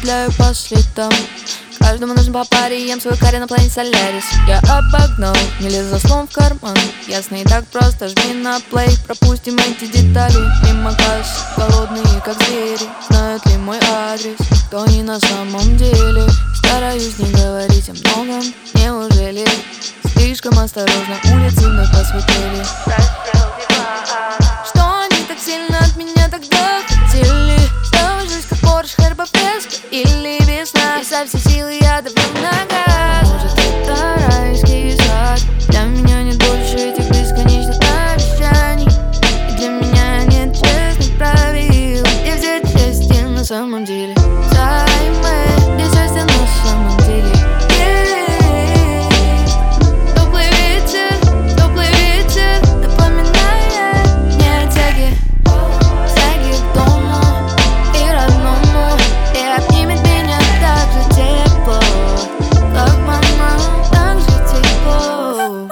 петляю по следам. Каждому нужен по паре, ем свой карри на планете Солярис. Я обогнал, не лез за словом в карман. Ясно и так просто, жми на плей. Пропустим эти детали мимо касс. Голодные, как звери, знают ли мой адрес, кто они на самом деле. Стараюсь не говорить о многом, неужели? Слишком осторожно, улицы вновь посветлели. Что они так сильно от меня тогда хотели? Снова жизнь как Порш, Хербофест или весна. И со всей силы я давлю на газ. Может, это райский сад. Для меня нет больше этих бесконечных обещаний. И для меня нет честных правил, где взять счастье на самом деле. Займы, где счастье на самом деле. Теплый ветер напоминает мне о тяге к дому и родному. И обнимет меня так же тепло, как мама, так же тепло.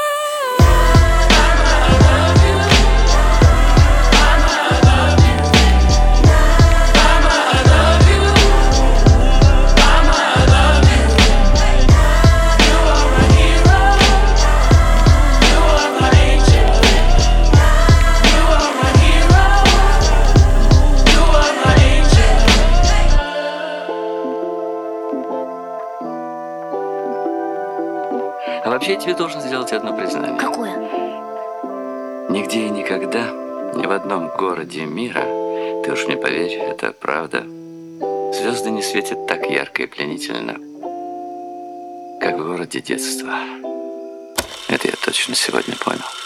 А вообще я тебе должен сделать одно признание. Какое? Нигде и никогда, ни в одном городе мира, ты уж мне поверь, это правда, звезды не светят так ярко и пленительно, как в городе детства. Это я точно сегодня понял.